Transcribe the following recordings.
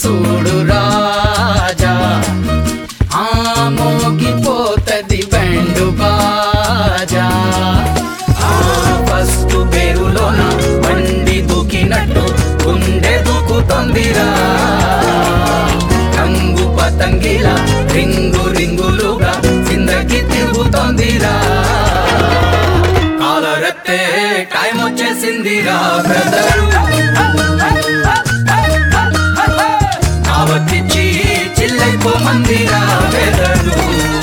చూడు రాజా మోగిపోతది బెండు బాజా ఫస్ట్ పేరులోన బండి దూకినట్టు గుండె దూకుతొందిరా రంగు పతంగిలా రింగు రింగులుగా జిందగీ తిరుగుతొందిరా కాలరెత్తే టైం వచ్చేసిందిరా బ్రదరు కావతిచ్చి చిల్లైపోమందిరా బెదరు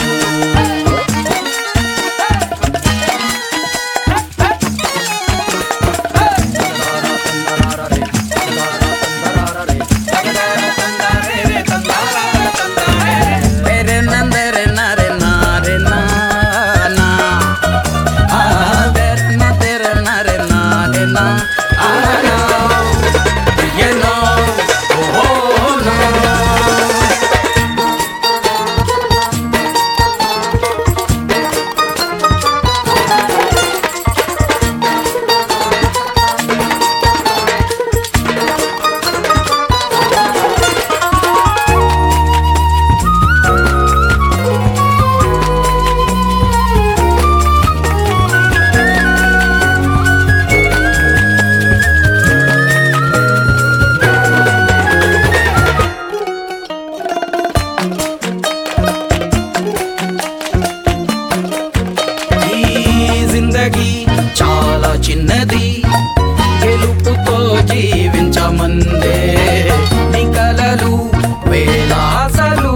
చాలా చిన్నది గెలుపుతో జీవించమందే నీ కలలు వేలాసలు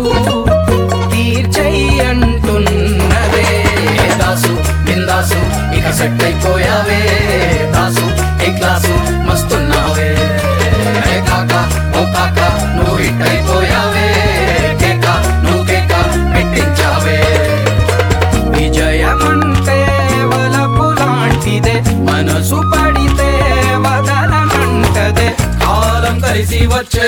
తీర్చేయంటున్నదే దాసు బిందాసు ఇక సెట్ అయిపోయావే దాసు ఏ క్లాసు మస్తున్నావే కాక ఓ కాక నువ్వు హిట్ అయిపోయావే కేక నువ్వు కేక పెట్టించావే విజయమంటే మనసు పడితే వదలనంటదే కాలం కలిసి వచ్చే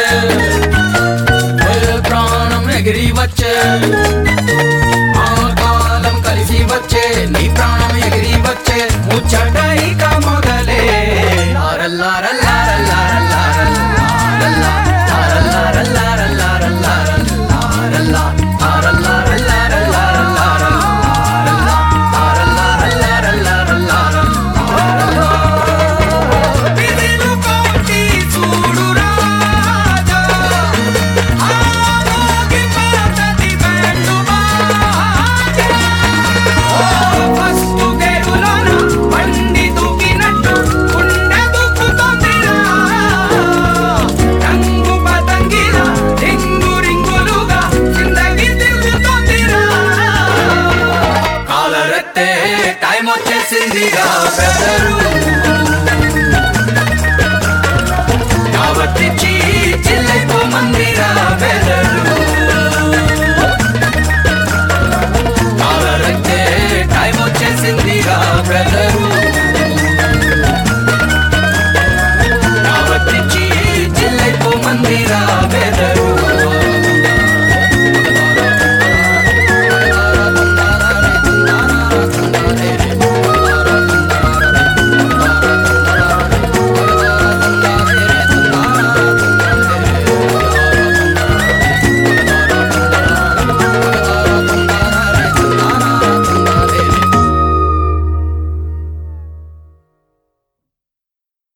ప్రాణం ఎగిరి వచ్చే ఆ కాలం కలిసి వచ్చే నీ ప్రాణం ఎగిరి వచ్చే ముచ్చటైక మొదలే టైం వచ్చేసిందిగా బ్రదరు కావతిచ్చి చిల్లైపోమందిరా